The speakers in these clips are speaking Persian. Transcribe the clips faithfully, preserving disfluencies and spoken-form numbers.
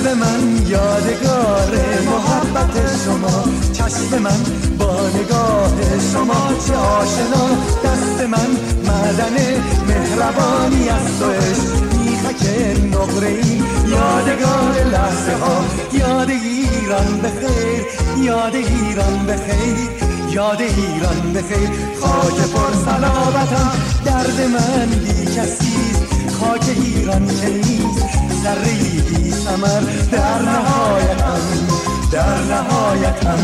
قلب من یادگار محبت شما، چشم من با نگاه شما چه آشنا، دست من معدن مهربانی است و عشق میخک نقره‌ای، یادگار لحظه ها، یاد ایران بخیر، یاد ایران بخیر، یاد ایران بخیر. خاک پر صلابتم درد من بی کسیست، خاک ایران که نیست ذره‌ای بی ثمر در نهایتم، در نهایتم.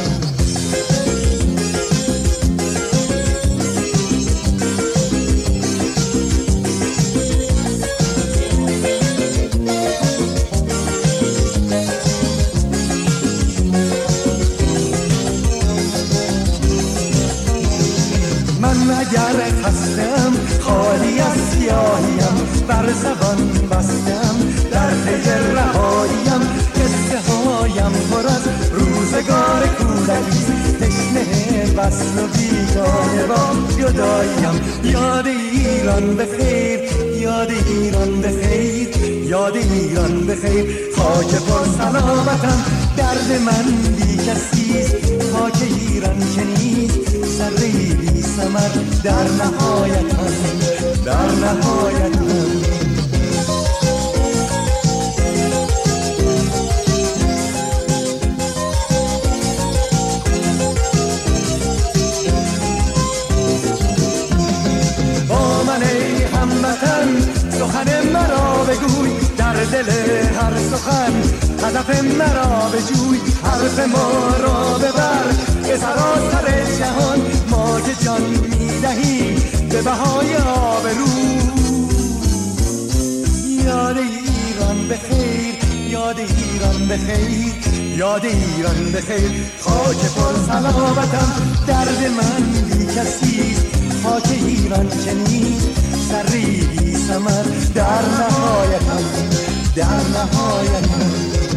من اگر خستم خالی از سیاهیم، بر زبان بستم در پی رهاییم، قصه هایم پر از روزگار کودکی، تشنه وصل و بیگانه با جداییم. یاد ایران بخیر، یاد ایران بخیر، یاد ایران بخیر. خاک پر سلامتم درد من بی کسیست، خاک ایران که نیست ذره‌ای بی ثمر در نهایتم، در نهایتم. با من ای هموطن سخن مرا بگوی، در دل هر سخن هدف مرا بجوی، حرف ما را ببر به سراسر جهان، ما که جان میدهیم به بهای آبرو. یاد ایران بخیر، یاد ایران بخیر، یاد ایران بخیر. خاک پر صلابتم درد من بی کسیست، خاک ایران که نیست ذره‌ای بی ثمر در نهایتم، در نهایتم.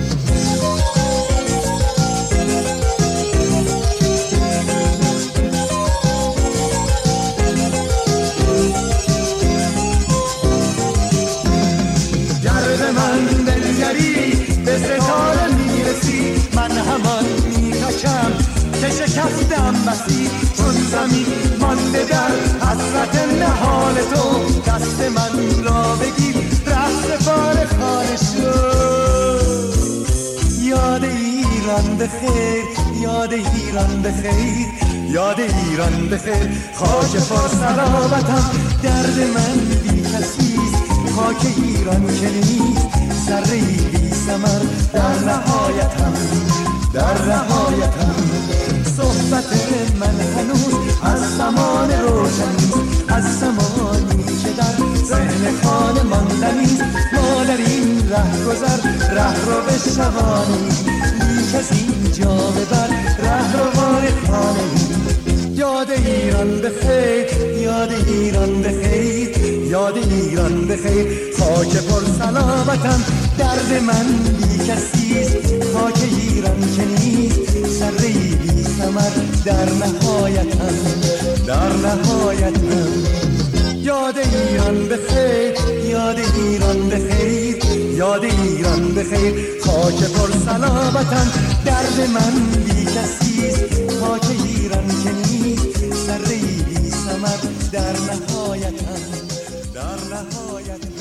به ستاره میرسی من همان میکشم که شکستم بسی، چون زمین مانده در حسرت نهال تو، دست من را بگیر رفت بار خانه شد. یاد ایران بخیر، یاد ایران بخیر، یاد ایران بخیر. خاک پر سلامتم درد من بی کسیست، خاک ایران که نیست ذره‌ای بی ثمر در نهایتم، در نهایتم. صحبت من هنوز از زمان روشنیست، از زمانی که در ذهن خانه ماندنیست. ما در این ره گذر ره رو به شبانی، لیک از اینجا ببر ره رو بار خانه. یاد ایران بخیر، یاد ایران بخیر، یاد ایران بخیر. خاک پر سلامتم درد من بی کسیست، خاک ایران که نیست ذره‌ای بی ثمر در نهایتم، در نهایتم. یاد ایران بخیر، یاد ایران بخیر، یاد ایران بخیر. خاک پر سلامتم درد من بی کسیست، خاک ایران که نیست ذره‌ای بی ثمر در نهایتم، در نهایتم.